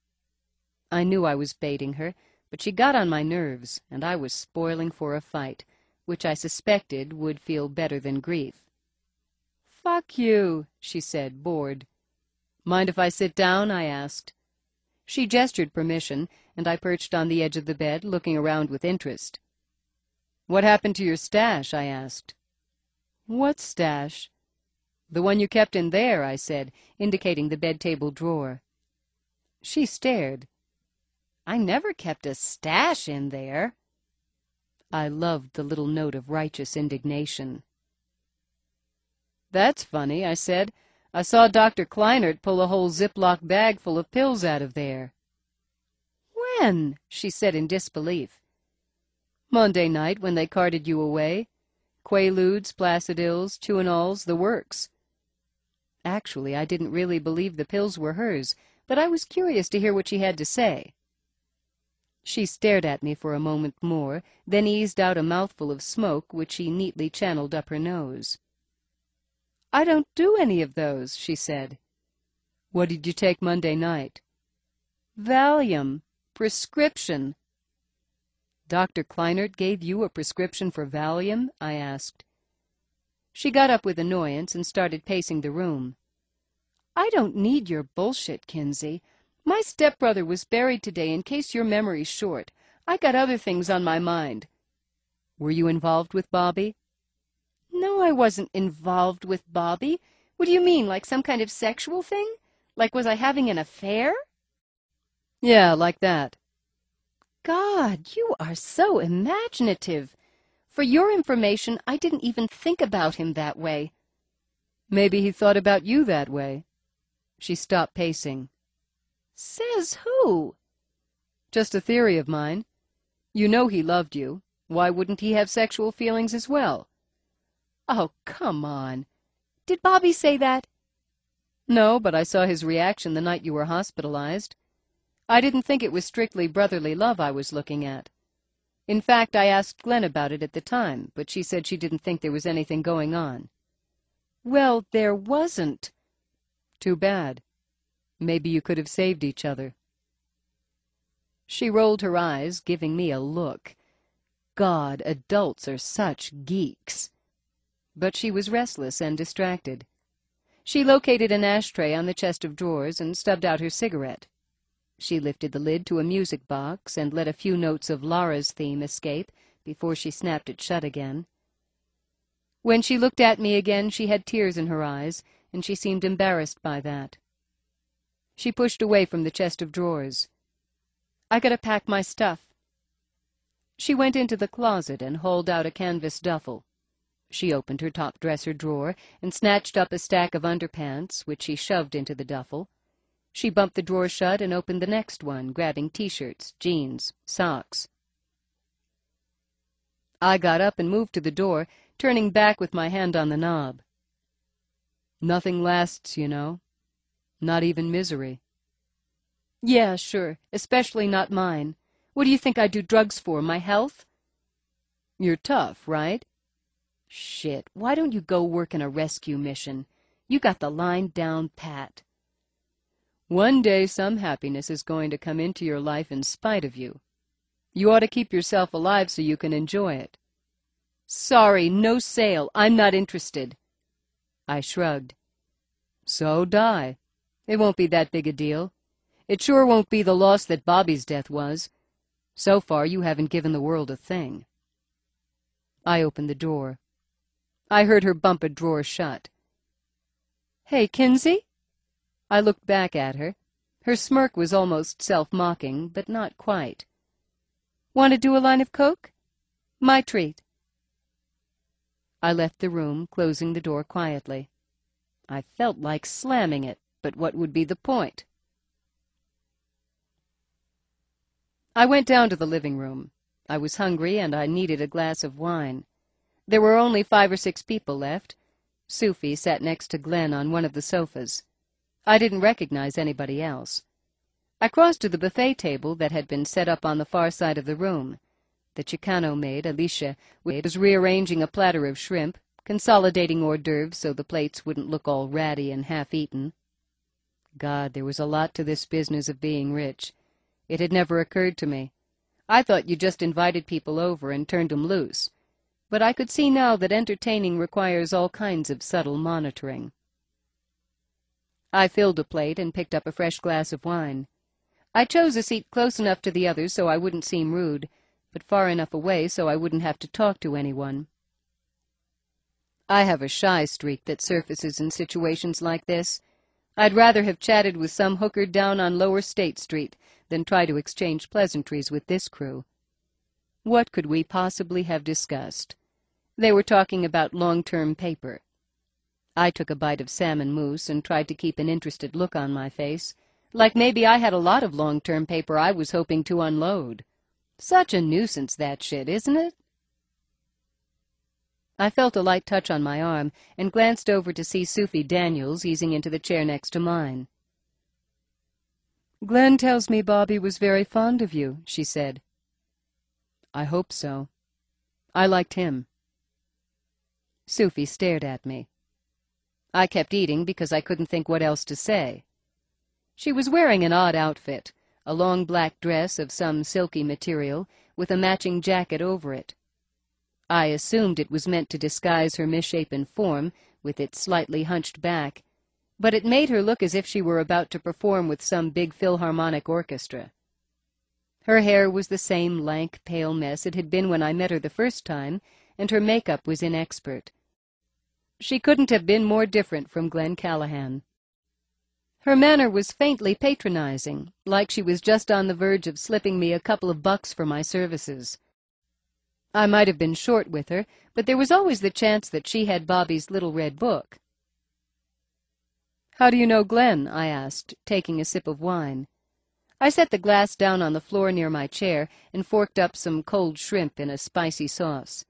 [SPEAKER 1] I knew I was baiting her, but she got on my nerves, and I was spoiling for a fight, which I suspected would feel better than grief. "Fuck you," she said, bored. "Mind if I sit down?" I asked. She gestured permission, and I perched on the edge of the bed, looking around with interest. "What happened to your stash?" I asked. "What stash?" "The one you kept in there," I said, indicating the bed-table drawer. She stared. "I never kept a stash in there." I loved the little note of righteous indignation. "That's funny," I said. "I saw Doctor Kleinert pull a whole Ziploc bag full of pills out of there." "When?" she said in disbelief. "Monday night when they carted you away. Quaaludes, Placidils, Tuinals, the works." Actually, I didn't really believe the pills were hers, but I was curious to hear what she had to say. She stared at me for a moment more, then eased out a mouthful of smoke, which she neatly channeled up her nose. "I don't do any of those," she said. "What did you take Monday night?" "Valium. Prescription." "Doctor Kleinert gave you a prescription for Valium?" I asked. She got up with annoyance and started pacing the room. "I don't need your bullshit, Kinsey. My stepbrother was buried today in case your memory's short. I got other things on my mind." "Were you involved with Bobby?" "No, I wasn't involved with Bobby. What do you mean, like some kind of sexual thing? Like was I having an affair?" "Yeah, like that." "God, you are so imaginative. For your information, I didn't even think about him that way." "Maybe he thought about you that way." She stopped pacing. "Says who?" "Just a theory of mine. You know he loved you. Why wouldn't he have sexual feelings as well?" "Oh, come on. Did Bobby say that?" No, but I saw his reaction the night you were hospitalized. I didn't think it was strictly brotherly love I was looking at. In fact, I asked Glenn about it at the time, but she said she didn't think there was anything going on. Well, there wasn't. Too bad. Maybe you could have saved each other. She rolled her eyes, giving me a look. God, adults are such geeks. But she was restless and distracted. She located an ashtray on the chest of drawers and stubbed out her cigarette. She lifted the lid to a music box and let a few notes of Lara's theme escape before she snapped it shut again. When she looked at me again, she had tears in her eyes, and she seemed embarrassed by that. She pushed away from the chest of drawers. I gotta pack my stuff. She went into the closet and hauled out a canvas duffel. She opened her top dresser drawer and snatched up a stack of underpants, which she shoved into the duffel. She bumped the drawer shut and opened the next one, grabbing T-shirts, jeans, socks. I got up and moved to the door, turning back with my hand on the knob. Nothing lasts, you know. Not even misery. Yeah, sure, especially not mine. What do you think I do drugs for, my health? You're tough, right? Shit, why don't you go work in a rescue mission? You got the line down pat. One day some happiness is going to come into your life in spite of you. You ought to keep yourself alive so you can enjoy it. Sorry, no sale. I'm not interested. I shrugged. So die. It won't be that big a deal. It sure won't be the loss that Bobby's death was. So far, you haven't given the world a thing. I opened the door. I heard her bump a drawer shut. Hey, Kinsey? I looked back at her. Her smirk was almost self-mocking, but not quite. Want to do a line of coke? My treat. I left the room, closing the door quietly. I felt like slamming it, but what would be the point? I went down to the living room. I was hungry, and I needed a glass of wine. There were only five or six people left. Sophie sat next to Glenn on one of the sofas. I didn't recognize anybody else. I crossed to the buffet table that had been set up on the far side of the room. The Chicano maid, Alicia, was rearranging a platter of shrimp, consolidating hors d'oeuvres so the plates wouldn't look all ratty and half-eaten. God, there was a lot to this business of being rich. It had never occurred to me. I thought you just invited people over and turned 'em loose. But I could see now that entertaining requires all kinds of subtle monitoring. I filled a plate and picked up a fresh glass of wine. I chose a seat close enough to the others so I wouldn't seem rude, but far enough away so I wouldn't have to talk to anyone. I have a shy streak that surfaces in situations like this. I'd rather have chatted with some hooker down on Lower State Street than try to exchange pleasantries with this crew. What could we possibly have discussed? They were talking about long-term paper. I took a bite of salmon mousse and tried to keep an interested look on my face, like maybe I had a lot of long-term paper I was hoping to unload. Such a nuisance, that shit, isn't it? I felt a light touch on my arm and glanced over to see Sophie Daniels easing into the chair next to mine. Glenn tells me Bobby was very fond of you, she said. I hope so. I liked him. Sophie stared at me. I kept eating because I couldn't think what else to say. She was wearing an odd outfit, a long black dress of some silky material, with a matching jacket over it. I assumed it was meant to disguise her misshapen form, with its slightly hunched back, but it made her look as if she were about to perform with some big Philharmonic orchestra. Her hair was the same lank, pale mess it had been when I met her the first time, and her makeup was inexpert. She couldn't have been more different from Glenn Callahan. Her manner was faintly patronizing, like she was just on the verge of slipping me a couple of bucks for my services. I might have been short with her, but there was always the chance that she had Bobby's little red book. How do you know Glenn? I asked, taking a sip of wine. I set the glass down on the floor near my chair and forked up some cold shrimp in a spicy sauce.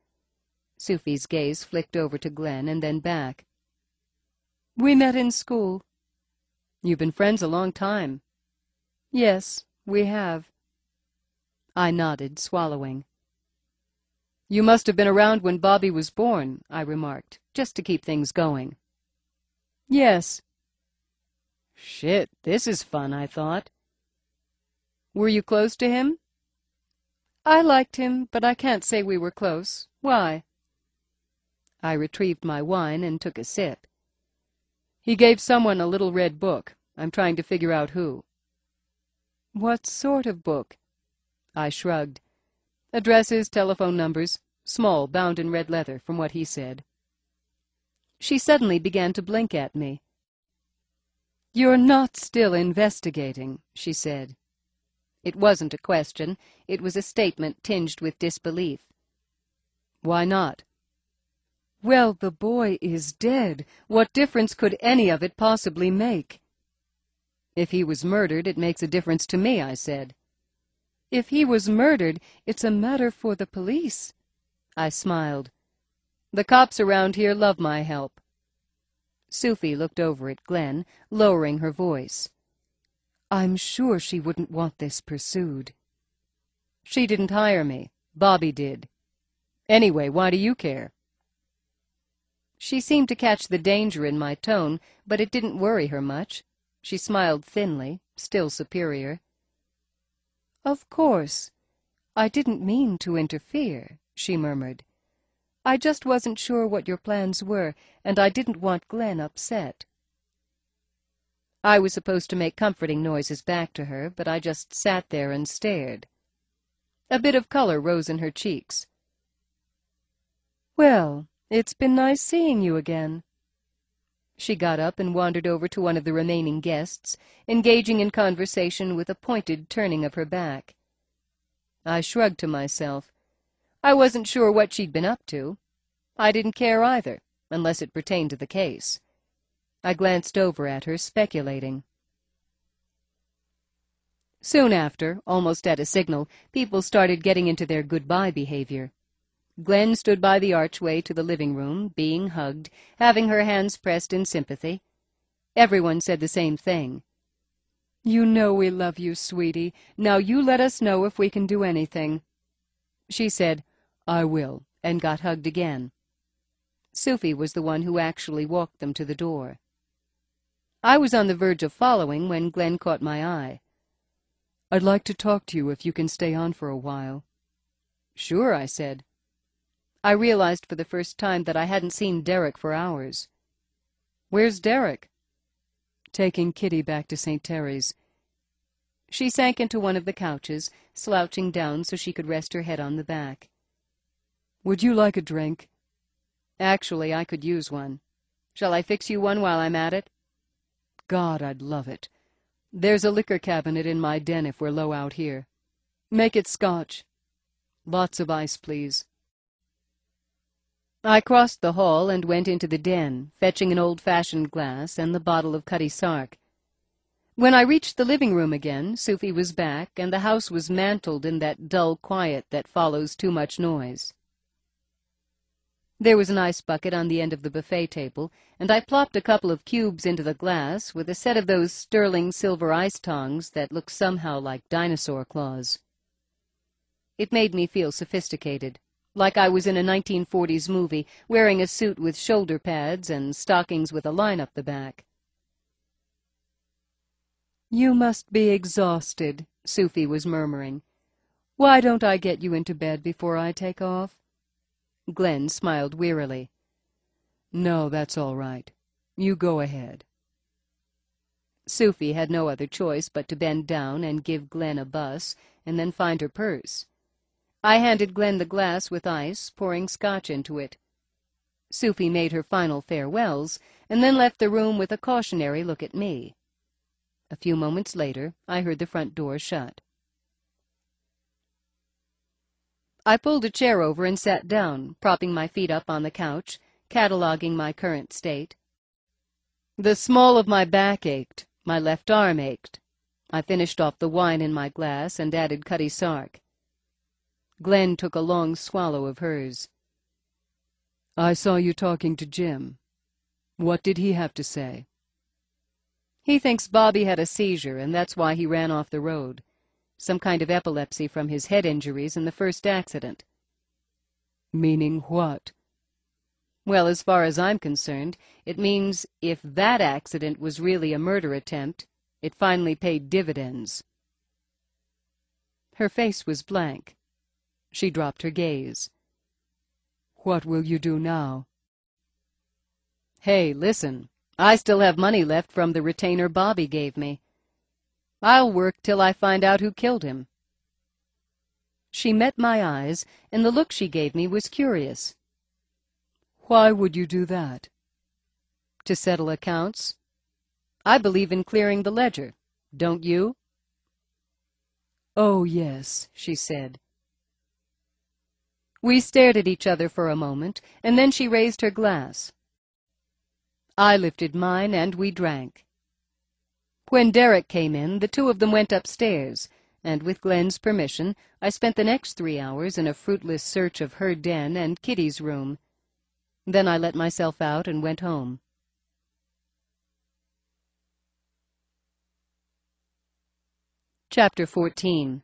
[SPEAKER 1] Sophie's gaze flicked over to Glenn and then back. We met in school. You've been friends a long time. Yes, we have. I nodded, swallowing. You must have been around when Bobby was born, I remarked, just to keep things going. Yes. Shit, this is fun, I thought. Were you close to him? I liked him, but I can't say we were close. Why? I retrieved my wine and took a sip. He gave someone a little red book. I'm trying to figure out who. What sort of book? I shrugged. Addresses, telephone numbers, small, bound in red leather, from what he said. She suddenly began to blink at me. You're not still investigating, she said. It wasn't a question. It was a statement tinged with disbelief. Why not? Well, the boy is dead. What difference could any of it possibly make? If he was murdered, it makes a difference to me, I said. If he was murdered, it's a matter for the police. I smiled. The cops around here love my help. Sophie looked over at Glenn, lowering her voice. I'm sure she wouldn't want this pursued. She didn't hire me. Bobby did. Anyway, why do you care? She seemed to catch the danger in my tone, but it didn't worry her much. She smiled thinly, still superior. Of course. I didn't mean to interfere, she murmured. I just wasn't sure what your plans were, and I didn't want Glenn upset. I was supposed to make comforting noises back to her, but I just sat there and stared. A bit of color rose in her cheeks. Well, it's been nice seeing you again. She got up and wandered over to one of the remaining guests, engaging in conversation with a pointed turning of her back. I shrugged to myself. I wasn't sure what she'd been up to. I didn't care either, unless it pertained to the case. I glanced over at her, speculating. Soon after, almost at a signal, people started getting into their goodbye behavior. Glenn stood by the archway to the living room, being hugged, having her hands pressed in sympathy. Everyone said the same thing. You know we love you, sweetie. Now you let us know if we can do anything. She said, I will, and got hugged again. Sophie was the one who actually walked them to the door. I was on the verge of following when Glenn caught my eye. I'd like to talk to you if you can stay on for a while. Sure, I said. I realized for the first time that I hadn't seen Derek for hours. Where's Derek? Taking Kitty back to Saint Terry's. She sank into one of the couches, slouching down so she could rest her head on the back. Would you like a drink? Actually, I could use one. Shall I fix you one while I'm at it? God, I'd love it. There's a liquor cabinet in my den if we're low out here. Make it scotch. Lots of ice, please. I crossed the hall and went into the den, fetching an old-fashioned glass and the bottle of Cutty Sark. When I reached the living room again, Sophie was back, and the house was mantled in that dull quiet that follows too much noise. There was an ice bucket on the end of the buffet table, and I plopped a couple of cubes into the glass with a set of those sterling silver ice tongs that look somehow like dinosaur claws. It made me feel sophisticated, like I was in a nineteen forties movie, wearing a suit with shoulder pads and stockings with a line up the back. You must be exhausted, Sophie was murmuring. Why don't I get you into bed before I take off? Glenn smiled wearily. No, that's all right. You go ahead. Sophie had no other choice but to bend down and give Glenn a buss, and then find her purse. I handed Glenn the glass with ice, pouring scotch into it. Sophie made her final farewells, and then left the room with a cautionary look at me. A few moments later, I heard the front door shut. I pulled a chair over and sat down, propping my feet up on the couch, cataloging my current state. The small of my back ached, my left arm ached. I finished off the wine in my glass and added Cutty Sark. Glenn took a long swallow of hers. I saw you talking to Jim. What did he have to say? He thinks Bobby had a seizure, and that's why he ran off the road. Some kind of epilepsy from his head injuries in the first accident. Meaning what? Well, as far as I'm concerned, it means if that accident was really a murder attempt, it finally paid dividends. Her face was blank. She dropped her gaze. What will you do now? Hey, listen, I still have money left from the retainer Bobby gave me. I'll work till I find out who killed him. She met my eyes, and the look she gave me was curious. Why would you do that? To settle accounts. I believe in clearing the ledger, don't you? Oh, yes, she said. We stared at each other for a moment, and then she raised her glass. I lifted mine, and we drank. When Derek came in, the two of them went upstairs, and with Glenn's permission, I spent the next three hours in a fruitless search of her den and Kitty's room. Then I let myself out and went home. Chapter fourteen.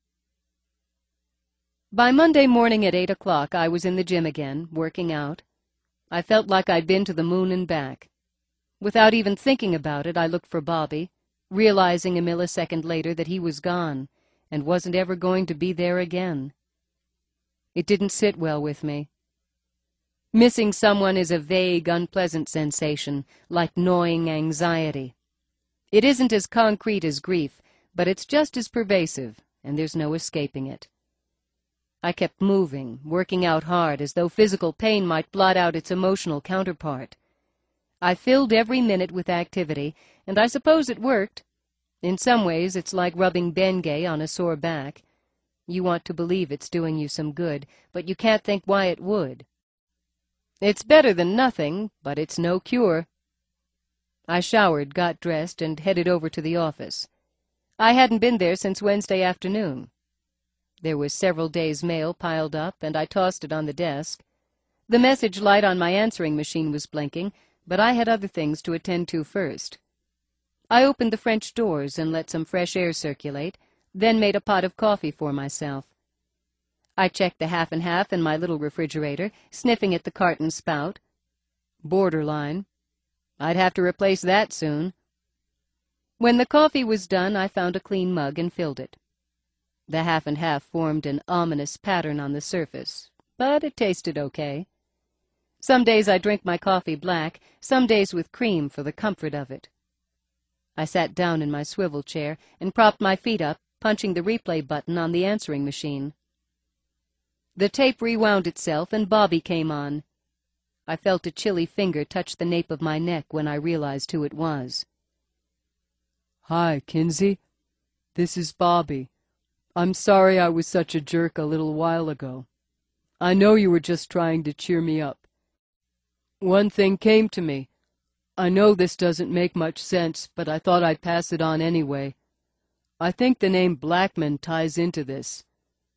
[SPEAKER 1] By Monday morning at eight o'clock, I was in the gym again, working out. I felt like I'd been to the moon and back. Without even thinking about it, I looked for Bobby, realizing a millisecond later that he was gone and wasn't ever going to be there again. It didn't sit well with me. Missing someone is a vague, unpleasant sensation, like gnawing anxiety. It isn't as concrete as grief, but it's just as pervasive, and there's no escaping it. I kept moving, working out hard, as though physical pain might blot out its emotional counterpart. I filled every minute with activity, and I suppose it worked. In some ways, it's like rubbing Bengay on a sore back. You want to believe it's doing you some good, but you can't think why it would. It's better than nothing, but it's no cure. I showered, got dressed, and headed over to the office. I hadn't been there since Wednesday afternoon. There was several days' mail piled up, and I tossed it on the desk. The message light on my answering machine was blinking, but I had other things to attend to first. I opened the French doors and let some fresh air circulate, then made a pot of coffee for myself. I checked the half and half in my little refrigerator, sniffing at the carton spout. Borderline. I'd have to replace that soon. When the coffee was done, I found a clean mug and filled it. The half and half formed an ominous pattern on the surface, but it tasted okay. Some days I drink my coffee black, some days with cream for the comfort of it. I sat down in my swivel chair and propped my feet up, punching the replay button on the answering machine. The tape rewound itself, and Bobby came on. I felt a chilly finger touch the nape of my neck when I realized who it was. Hi, Kinsey. This is Bobby. I'm sorry I was such a jerk a little while ago. I know you were just trying to cheer me up. One thing came to me. I know this doesn't make much sense, but I thought I'd pass it on anyway. I think the name Blackman ties into this.